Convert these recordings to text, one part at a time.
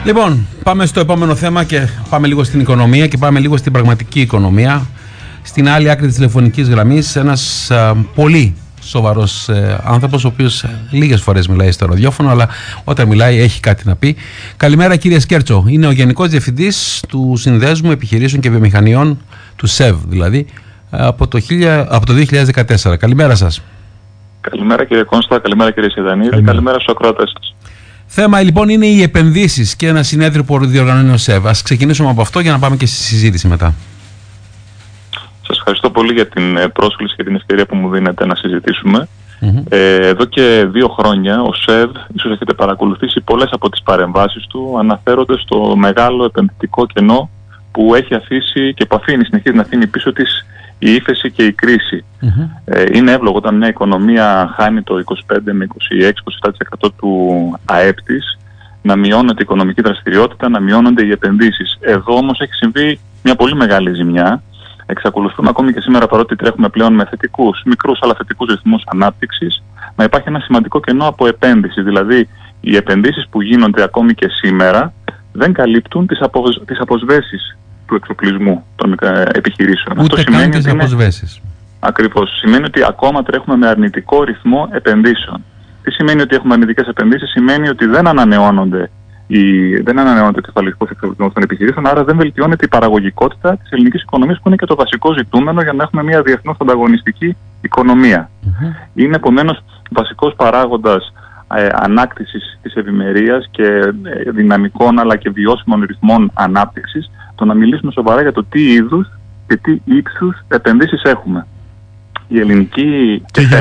Λοιπόν, πάμε στο επόμενο θέμα και πάμε λίγο στην οικονομία και πάμε λίγο στην πραγματική οικονομία. Στην άλλη άκρη της τηλεφωνικής γραμμής ένας πολύ σοβαρός άνθρωπος, ο οποίος λίγες φορές μιλάει στο ραδιόφωνο, αλλά όταν μιλάει έχει κάτι να πει. Καλημέρα κύριε Σκέρτσο, είναι ο Γενικός Διευθυντής του Συνδέσμου Επιχειρήσεων και Βιομηχανιών, του ΣΕΒ δηλαδή, από το 2014. Καλημέρα σας. Καλημέρα κύριε Κόνστα, καλημέρα κύριε Σιδανίδη, καλημέρα στους ακροατές σας. Θέμα λοιπόν είναι οι επενδύσεις και ένα συνέδριο που διοργανώνει ο ΣΕΒ. Ας ξεκινήσουμε από αυτό για να πάμε και στη συζήτηση μετά. Σας ευχαριστώ πολύ για την πρόσκληση και την ευκαιρία που μου δίνετε να συζητήσουμε. Εδώ και 2 χρόνια ο ΣΕΒ, ίσως έχετε παρακολουθήσει πολλές από τις παρεμβάσεις του, αναφέρονται στο μεγάλο επενδυτικό κενό που έχει αφήσει και που συνεχίζει να αφήνει πίσω της η ύφεση και η κρίση. Είναι εύλογο όταν μια οικονομία χάνει το 25 με 26-27% του ΑΕΠ της, να μειώνεται η οικονομική δραστηριότητα, να μειώνονται οι επενδύσεις. Εδώ όμως έχει συμβεί μια πολύ μεγάλη ζημιά. Εξακολουθούμε ακόμη και σήμερα, παρότι τρέχουμε πλέον με μικρούς αλλά θετικούς ρυθμούς ανάπτυξης, να υπάρχει ένα σημαντικό κενό από επένδυση. Δηλαδή, οι επενδύσεις που γίνονται ακόμη και σήμερα δεν καλύπτουν τις αποσβέσεις του εξοπλισμού των επιχειρήσεων. Ούτε καν τις αποσβέσεις. Ακριβώς. Σημαίνει ότι ακόμα τρέχουμε με αρνητικό ρυθμό επενδύσεων. Τι σημαίνει ότι έχουμε αρνητικές επενδύσεις? Σημαίνει ότι δεν ανανεώνονται ο κεφαλαιακός εξοπλισμός των επιχειρήσεων, άρα δεν βελτιώνεται η παραγωγικότητα της ελληνικής οικονομίας, που είναι και το βασικό ζητούμενο για να έχουμε μια διεθνώς ανταγωνιστική οικονομία. Είναι επομένως βασικός παράγοντας ανάκτησης της ευημερίας και δυναμικών αλλά και βιώσιμων ρυθμών ανάπτυξης το να μιλήσουμε σοβαρά για το τι είδους και τι ύψους επενδύσεις έχουμε. Η ελληνική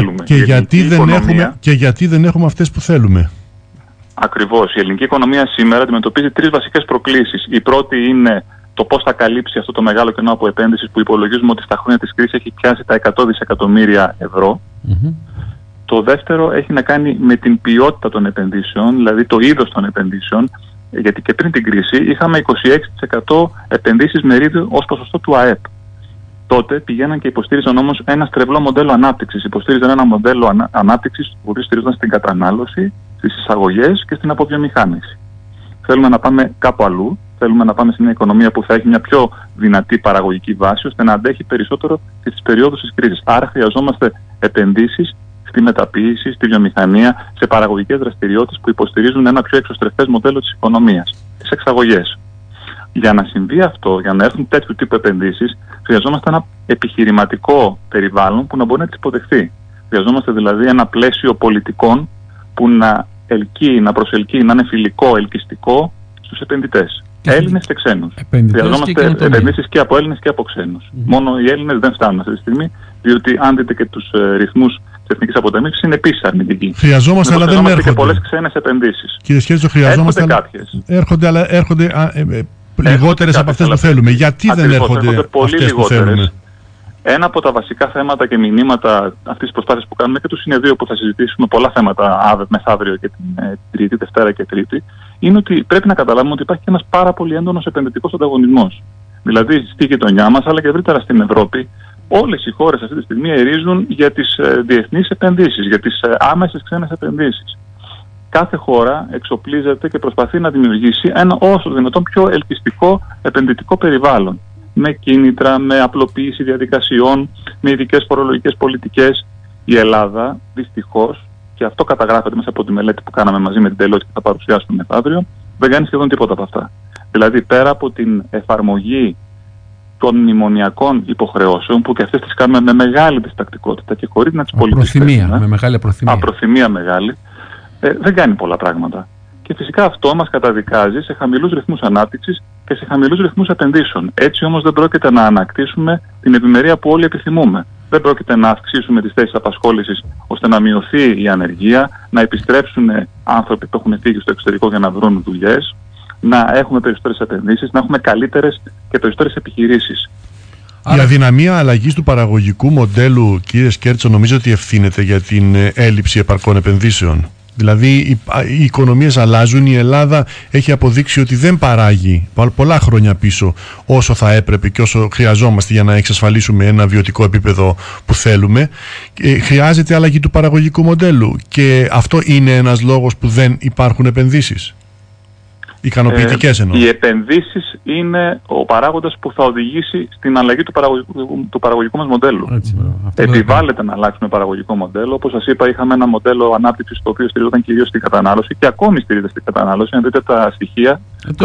γιατί δεν έχουμε αυτές που θέλουμε. Ακριβώς. Η ελληνική οικονομία σήμερα αντιμετωπίζει 3 βασικές προκλήσεις. Η πρώτη είναι το πώς θα καλύψει αυτό το μεγάλο κενό από επένδυσης που υπολογίζουμε ότι στα χρόνια της κρίσης έχει πιάσει τα 100 δισεκατομμύρια ευρώ. Το δεύτερο έχει να κάνει με την ποιότητα των επενδύσεων, δηλαδή το είδος των επενδύσεων, γιατί και πριν την κρίση είχαμε 26% επενδύσεις μερίδιο ως ποσοστό του ΑΕΠ. Τότε πηγαίναν και υποστήριζαν όμως ένα στρεβλό μοντέλο ανάπτυξης. Υποστήριζαν ένα μοντέλο ανάπτυξης που στηρίζονταν στην κατανάλωση, στις εισαγωγές και στην αποβιομηχάνηση. Θέλουμε να πάμε κάπου αλλού. Θέλουμε να πάμε σε μια οικονομία που θα έχει μια πιο δυνατή παραγωγική βάση, ώστε να αντέχει περισσότερο και στις περιόδους της κρίσης. Άρα χρειαζόμαστε επενδύσεις στη μεταποίηση, στη βιομηχανία, σε παραγωγικές δραστηριότητες που υποστηρίζουν ένα πιο εξωστρεφές μοντέλο της οικονομίας, τις εξαγωγές. Για να συμβεί αυτό, για να έρθουν τέτοιου τύπου επενδύσεις, χρειαζόμαστε ένα επιχειρηματικό περιβάλλον που να μπορεί να τις υποδεχθεί. Χρειαζόμαστε δηλαδή ένα πλαίσιο πολιτικών που να προσελκύει, να είναι φιλικό, ελκυστικό στους επενδυτές. Έλληνες και ξένους. Χρειαζόμαστε επενδύσεις και από Έλληνες και από ξένους. Μόνο οι Έλληνες δεν φτάνουν αυτή τη στιγμή, διότι αν δείτε και τους ρυθμούς της εθνικής αποταμίευσης είναι επίσης αρνητικοί. Χρειαζόμαστε, αλλά δεν έρχονται. Και πολλές ξένες επενδύσεις. Κύριε Σκέρτσο, χρειαζόμαστε. Έρχονται λιγότερες από αυτές που θέλουμε. Γιατί δεν έρχονται αυτές που θέλουμε? Ένα από τα βασικά θέματα και μηνύματα αυτής της προσπάθειας που κάνουμε και του συνεδρίου που θα συζητήσουμε πολλά θέματα μεθαύριο και την Τρίτη, Δευτέρα και Τρίτη, είναι ότι πρέπει να καταλάβουμε ότι υπάρχει και ένας πάρα πολύ έντονος επενδυτικός ανταγωνισμός. Δηλαδή στη γειτονιά μας, αλλά και ευρύτερα στην Ευρώπη, όλες οι χώρες αυτή τη στιγμή ερίζουν για τις διεθνείς επενδύσεις, για τις άμεσες ξένες επενδύσεις. Κάθε χώρα εξοπλίζεται και προσπαθεί να δημιουργήσει ένα όσο δυνατόν πιο ελκυστικό επενδυτικό περιβάλλον. Με κίνητρα, με απλοποίηση διαδικασιών, με ειδικές φορολογικές πολιτικές. Η Ελλάδα, δυστυχώς, και αυτό καταγράφεται μέσα από τη μελέτη που κάναμε μαζί με την Deloitte και θα παρουσιάσουμε μεθαύριο, δεν κάνει σχεδόν τίποτα από αυτά. Δηλαδή, πέρα από την εφαρμογή των μνημονιακών υποχρεώσεων, που και αυτές τις κάνουμε με μεγάλη διστακτικότητα και χωρίς να τις πολιτιστούμε. Με μεγάλη απροθυμία μεγάλη, δεν κάνει πολλά πράγματα. Και φυσικά αυτό μας καταδικάζει σε χαμηλούς ρυθμούς ανάπτυξης και σε χαμηλούς ρυθμούς επενδύσεων. Έτσι όμως δεν πρόκειται να ανακτήσουμε την ευημερία που όλοι επιθυμούμε. Δεν πρόκειται να αυξήσουμε τις θέσεις απασχόλησης ώστε να μειωθεί η ανεργία, να επιστρέψουν άνθρωποι που έχουν φύγει στο εξωτερικό για να βρουν δουλειές, να έχουμε περισσότερες επενδύσεις, να έχουμε καλύτερες και περισσότερες επιχειρήσεις. Η αδυναμία αλλαγής του παραγωγικού μοντέλου, κύριε Σκέρτσο, νομίζω ότι ευθύνεται για την έλλειψη επαρκών επενδύσεων. Δηλαδή οι οικονομίες αλλάζουν, η Ελλάδα έχει αποδείξει ότι δεν παράγει πολλά χρόνια πίσω όσο θα έπρεπε και όσο χρειαζόμαστε για να εξασφαλίσουμε ένα βιωτικό επίπεδο που θέλουμε. Χρειάζεται αλλαγή του παραγωγικού μοντέλου και αυτό είναι ένας λόγος που δεν υπάρχουν επενδύσεις. Ικανοποιητικές εννοώ. Οι επενδύσεις είναι ο παράγοντας που θα οδηγήσει στην αλλαγή του παραγωγικού μας μοντέλου. Επιβάλλεται να αλλάξουμε παραγωγικό μοντέλο. Όπως σας είπα, είχαμε ένα μοντέλο ανάπτυξης το οποίο στηριζόταν κυρίως στην κατανάλωση και ακόμη στηρίζεται στην κατανάλωση. Αν δείτε τα στοιχεία,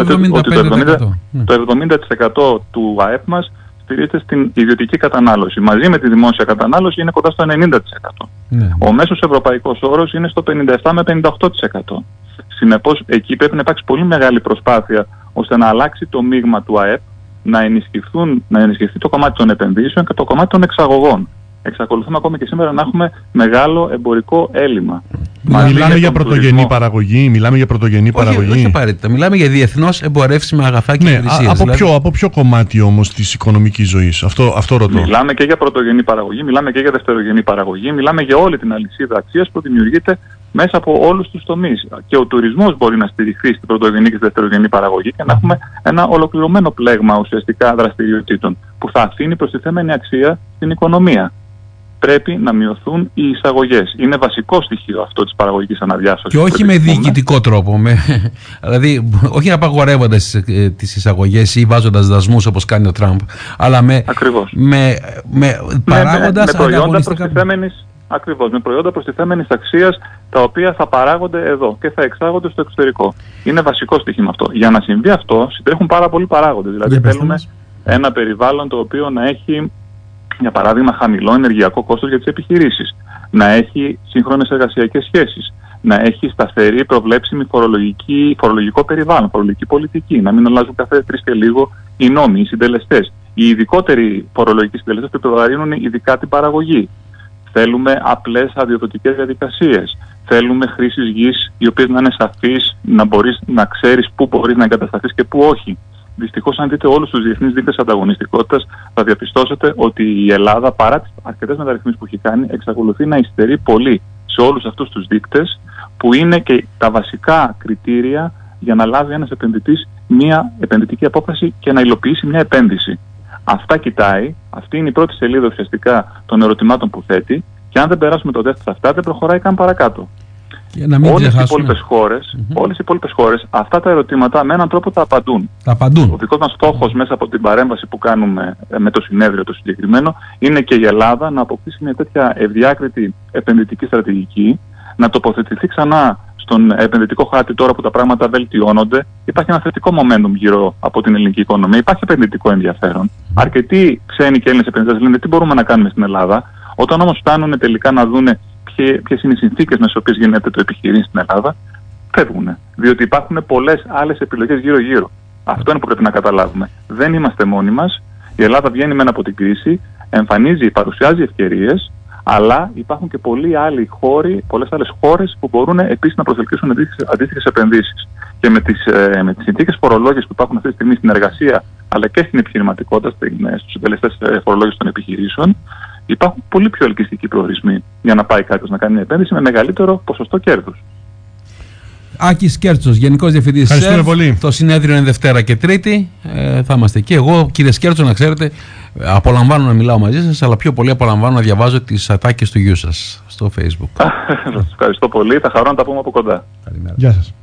το 70% του ΑΕΠ μας στηρίζεται στην ιδιωτική κατανάλωση. Μαζί με τη δημόσια κατανάλωση είναι κοντά στο 90%. Ο μέσος ευρωπαϊκός όρος είναι στο 57 με 58%. Συνεπώς, εκεί πρέπει να υπάρξει πολύ μεγάλη προσπάθεια ώστε να αλλάξει το μείγμα του ΑΕΠ, να ενισχυθεί το κομμάτι των επενδύσεων και το κομμάτι των εξαγωγών. Εξακολουθούμε ακόμη και σήμερα να έχουμε μεγάλο εμπορικό έλλειμμα. Μιλάμε για πρωτογενή παραγωγή. Όχι απαραίτητα. Μιλάμε για διεθνώς εμπορεύσιμα αγαθά και υπηρεσίες. Από ποιο κομμάτι όμως της οικονομικής ζωής? Αυτό ρωτώ. Μιλάμε και για πρωτογενή παραγωγή, μιλάμε και για δευτερογενή παραγωγή, μιλάμε για όλη την αλυσίδα αξίας που δημιουργείται μέσα από όλους τους τομείς. Και ο τουρισμός μπορεί να στηριχθεί στην πρωτογενή και στη δευτερογενή παραγωγή και να έχουμε ένα ολοκληρωμένο πλέγμα ουσιαστικά δραστηριοτήτων που θα αφήνει προστιθέμενη αξία στην οικονομία. Πρέπει να μειωθούν οι εισαγωγές. Είναι βασικό στοιχείο αυτό της παραγωγικής αναδιάσωσης. Και όχι με διοικητικό τρόπο. Δηλαδή, όχι απαγορεύοντας τις εισαγωγές ή βάζοντας δασμούς όπως κάνει ο Τραμπ, αλλά παράγοντας ανταγωνιστικά. Ακριβώς, με προϊόντα προστιθέμενης αξίας τα οποία θα παράγονται εδώ και θα εξάγονται στο εξωτερικό. Είναι βασικό στοιχείο αυτό. Για να συμβεί αυτό, συντρέχουν πάρα πολλοί παράγοντες. Δηλαδή, θέλουμε ένα περιβάλλον το οποίο να έχει, για παράδειγμα, χαμηλό ενεργειακό κόστος για τις επιχειρήσεις, να έχει σύγχρονες εργασιακές σχέσεις, να έχει σταθερή, προβλέψιμη φορολογικό περιβάλλον, φορολογική πολιτική, να μην αλλάζουν κάθε 3 και λίγο οι νόμοι, οι συντελεστές. Οι ειδικότεροι φορολογικοί συντελεστές που επιβαρύνουν ειδικά την παραγωγή. Θέλουμε απλές αδειοδοτικές διαδικασίες. Θέλουμε χρήσεις γης οι οποίες να είναι σαφείς, να μπορείς να ξέρεις πού μπορείς να εγκατασταθείς και πού όχι. Δυστυχώς, αν δείτε όλους τους διεθνείς δείκτες ανταγωνιστικότητας, θα διαπιστώσετε ότι η Ελλάδα, παρά τις αρκετές μεταρρυθμίσεις που έχει κάνει, εξακολουθεί να υστερεί πολύ σε όλους αυτούς τους δείκτες, που είναι και τα βασικά κριτήρια για να λάβει ένας επενδυτής μια επενδυτική απόφαση και να υλοποιήσει μια επένδυση. Αυτά κοιτάει, αυτή είναι η πρώτη σελίδα ουσιαστικά των ερωτημάτων που θέτει, και αν δεν περάσουμε το τεστ αυτά, δεν προχωράει καν παρακάτω. Όλες οι υπόλοιπες χώρες αυτά τα ερωτήματα με έναν τρόπο τα απαντούν. Ο δικός μας στόχος μέσα από την παρέμβαση που κάνουμε με το συνέδριο το συγκεκριμένο είναι και η Ελλάδα να αποκτήσει μια τέτοια ευδιάκριτη επενδυτική στρατηγική, να τοποθετηθεί ξανά στον επενδυτικό χάρτη τώρα που τα πράγματα βελτιώνονται. Υπάρχει ένα θετικό momentum γύρω από την ελληνική οικονομία, υπάρχει επενδυτικό ενδιαφέρον. Αρκετοί ξένοι και Έλληνες επενδυτές λένε τι μπορούμε να κάνουμε στην Ελλάδα. Όταν όμως φτάνουν τελικά να δούνε ποιες είναι οι συνθήκες με τις οποίες γίνεται το επιχειρήν στην Ελλάδα, φεύγουν. Διότι υπάρχουν πολλές άλλες επιλογές γύρω-γύρω. Αυτό είναι που πρέπει να καταλάβουμε. Δεν είμαστε μόνοι μας. Η Ελλάδα βγαίνει μεν από την κρίση, παρουσιάζει ευκαιρίες, αλλά υπάρχουν και πολλές άλλες χώρες που μπορούν επίσης να προσελκύσουν αντίστοιχες επενδύσεις. Και με τις συνθήκες φορολόγησης που υπάρχουν αυτή τη στιγμή στην εργασία, αλλά και στην επιχειρηματικότητα, στους συντελεστές φορολόγησης των επιχειρήσεων, υπάρχουν πολύ πιο ελκυστικοί προορισμοί για να πάει κάποιος να κάνει μια επένδυση με μεγαλύτερο ποσοστό κέρδους. Άκης Κέρτσος, Γενικός Διευθυντής ΣΕΒ. Το συνέδριο είναι Δευτέρα και Τρίτη. Θα είμαστε εκεί. Εγώ, κύριε Σκέρτσο, να ξέρετε, απολαμβάνω να μιλάω μαζί σας, αλλά πιο πολύ απολαμβάνω να διαβάζω τις ατάκες του γιού σας στο Facebook. Σας ευχαριστώ πολύ. Θα χαρώ να τα πούμε από κοντά. Καλημέρα. Γεια σας.